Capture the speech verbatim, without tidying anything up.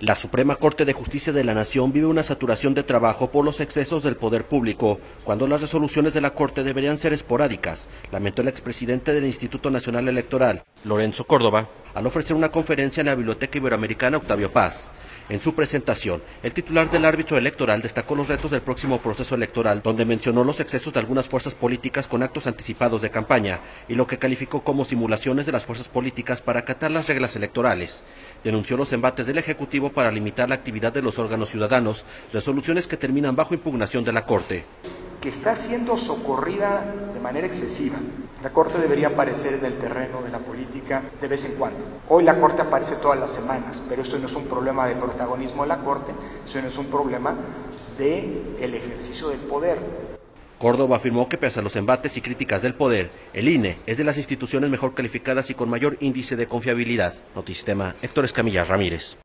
La Suprema Corte de Justicia de la Nación vive una saturación de trabajo por los excesos del poder público, cuando las resoluciones de la Corte deberían ser esporádicas, lamentó el expresidente del Instituto Nacional Electoral, Lorenzo Córdoba, al ofrecer una conferencia en la Biblioteca Iberoamericana Octavio Paz. En su presentación, el titular del árbitro electoral destacó los retos del próximo proceso electoral, donde mencionó los excesos de algunas fuerzas políticas con actos anticipados de campaña y lo que calificó como simulaciones de las fuerzas políticas para acatar las reglas electorales. Denunció los embates del Ejecutivo para limitar la actividad de los órganos ciudadanos, resoluciones que terminan bajo impugnación de la Corte. Que está siendo socorrida de manera excesiva. La Corte debería aparecer en el terreno de la política de vez en cuando. Hoy la Corte aparece todas las semanas, pero esto no es un problema de protagonismo de la Corte, sino es un problema del ejercicio del poder. Córdoba afirmó que pese a los embates y críticas del poder, el I N E es de las instituciones mejor calificadas y con mayor índice de confiabilidad. Notisistema, Héctor Escamilla Ramírez.